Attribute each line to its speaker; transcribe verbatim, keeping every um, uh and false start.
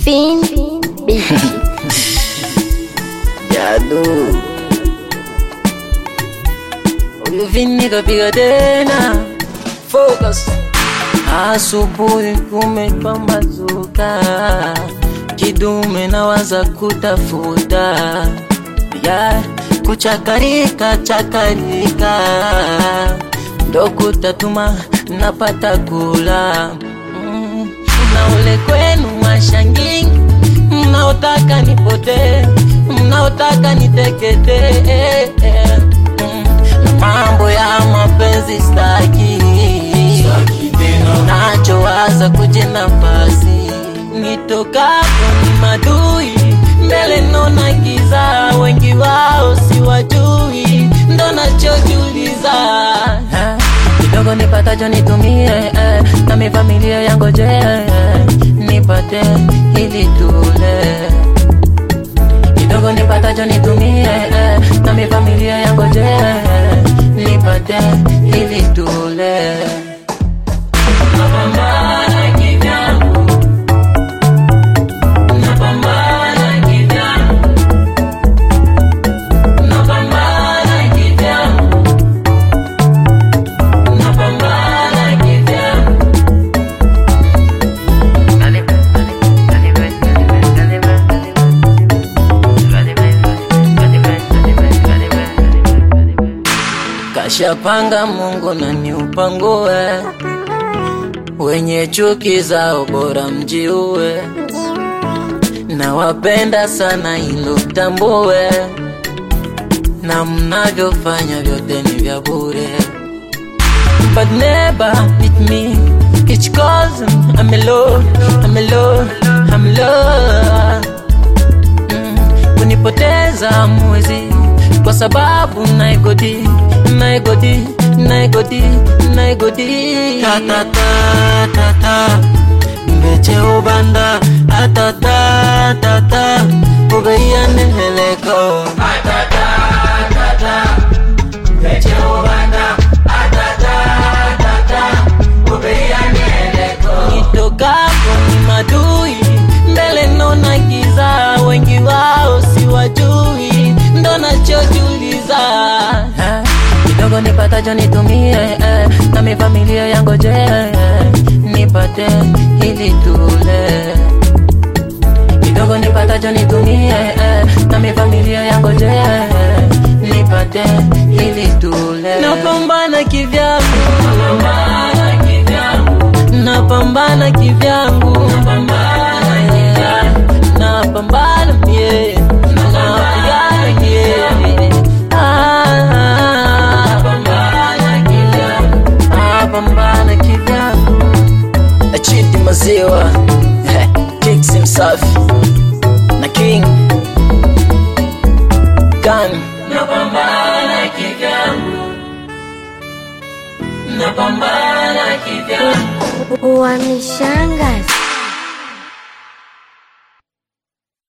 Speaker 1: Fin Beat.
Speaker 2: Jadu Ulivini kapiga tena Focus. Asubuhi kumepambazuka, kidume nawaza kutafuta, yeah, kuchakarika chakarika, ndo kutatuma napata kula. mm. Na ule kwenu mashangi, mnaotaka nipote, mnaotaka nitekete, eh, eh. mm. Mambo ya mapenzi staki, nacho waza kujina pasi, nitokapo ni madui, mbele nona giza, wengi wao siwajui, ndo nachojuliza. Kidogo nipatacho nitumie, eh, na mi familia yangoje, eh, nipate ili tule. Kidogo nipatacho nitumie, eh, na mi familia yangoje, eh, nipate ili tule. Napambana kivyangu, napambana kivyangu, napambana kivyangu, napambana kivyangu. Kashapanga Mungu na ni upangue, wenye chuki zao bora mjiue, na wapenda sana ilo tambue, na mnavyofanya vyote ni vya bure. But never with me, it's cause I'm alone, I'm alone, I'm alone. mm. Kunipoteza mwezi kwa sababu naigodi, naigodi, naigodi, naigodi. Ta ta ta ta ta, mbeche ubanda, atata ta ta, ubeya neheleko. Atata ta ta, mbeche ubanda, atata ta ta, ubeya neheleko. Nitokapo ni madui, mbele nona giza, wengi wao siwajui, ndo nachojuliza. Kidogo nipatacho nitumie, eh, na mi familia yangoje, eh, nipate ili tule. Kidogo nipatacho nitumie, eh, na mi familia yangoje, eh, nipate ili tule. Napambana kivyangu, napambana kivyangu, napambana kivyangu, napambana kivyangu, napambana mie, napambana mie. Napambana kivyangu, achiti maziwa, kicks himsafi na king gun. Napambana kivyangu, napambana kivyangu.
Speaker 1: Wanishangaza.